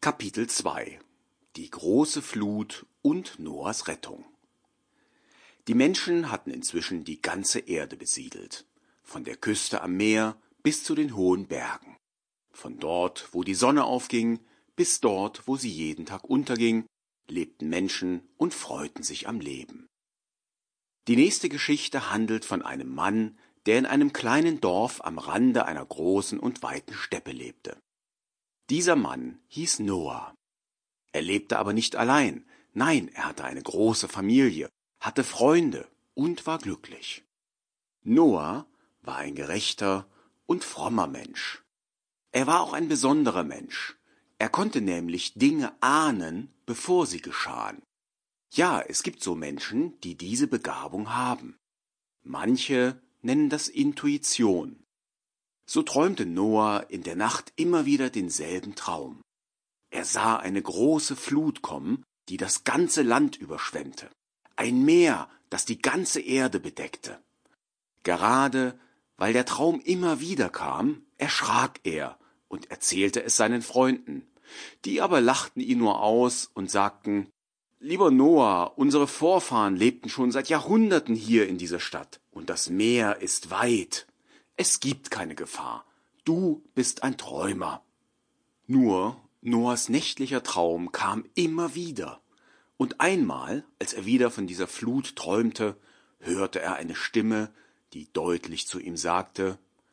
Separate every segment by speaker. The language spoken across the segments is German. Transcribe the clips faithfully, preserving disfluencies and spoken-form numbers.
Speaker 1: Kapitel zwei: Die große Flut und Noahs Rettung. Die Menschen hatten inzwischen die ganze Erde besiedelt, von der Küste am Meer bis zu den hohen Bergen, von dort, wo die Sonne aufging, bis dort, wo sie jeden Tag unterging, lebten Menschen und freuten sich am Leben. Die nächste Geschichte handelt von einem Mann, der in einem kleinen Dorf am Rande einer großen und weiten Steppe lebte. Dieser Mann hieß Noah. Er lebte aber nicht allein, nein, er hatte eine große Familie, hatte Freunde und war glücklich. Noah war ein gerechter und frommer Mensch. Er war auch ein besonderer Mensch. Er konnte nämlich Dinge ahnen, bevor sie geschahen. Ja, es gibt so Menschen, die diese Begabung haben. Manche nennen das Intuition. So träumte Noah in der Nacht immer wieder denselben Traum. Er sah eine große Flut kommen, die das ganze Land überschwemmte. Ein Meer, das die ganze Erde bedeckte. Gerade weil der Traum immer wieder kam, erschrak er und erzählte es seinen Freunden. Die aber lachten ihn nur aus und sagten: »Lieber Noah, unsere Vorfahren lebten schon seit Jahrhunderten hier in dieser Stadt, und das Meer ist weit. Es gibt keine Gefahr. Du bist ein Träumer.« Nur Noahs nächtlicher Traum kam immer wieder. Und einmal, als er wieder von dieser Flut träumte, hörte er eine Stimme, die deutlich zu ihm sagte: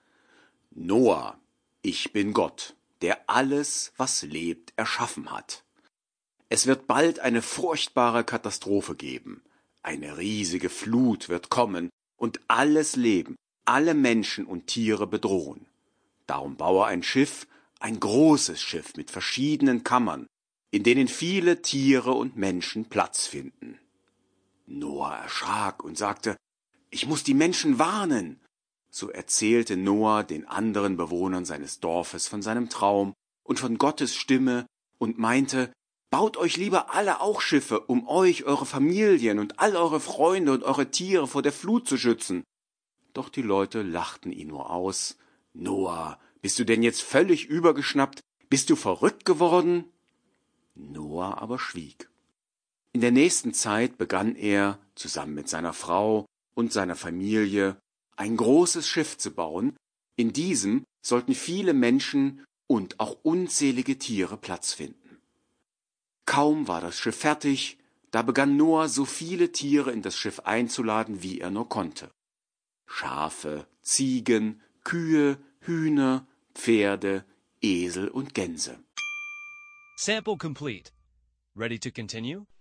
Speaker 1: »Noah, ich bin Gott, der alles, was lebt, erschaffen hat. Es wird bald eine furchtbare Katastrophe geben. Eine riesige Flut wird kommen und alles Leben, alle Menschen und Tiere bedrohen. Darum baue ein Schiff, ein großes Schiff mit verschiedenen Kammern, in denen viele Tiere und Menschen Platz finden.« Noah erschrak und sagte: »Ich muss die Menschen warnen.« So erzählte Noah den anderen Bewohnern seines Dorfes von seinem Traum und von Gottes Stimme und meinte: »Baut euch lieber alle auch Schiffe, um euch, eure Familien und all eure Freunde und eure Tiere vor der Flut zu schützen.« Doch die Leute lachten ihn nur aus. »Noah, bist du denn jetzt völlig übergeschnappt? Bist du verrückt geworden?« Noah aber schwieg. In der nächsten Zeit begann er, zusammen mit seiner Frau und seiner Familie, ein großes Schiff zu bauen. In diesem sollten viele Menschen und auch unzählige Tiere Platz finden. Kaum war das Schiff fertig, da begann Noah, so viele Tiere in das Schiff einzuladen, wie er nur konnte. Schafe, Ziegen, Kühe, Hühner, Pferde, Esel und Gänse.
Speaker 2: Sample complete. Ready to continue?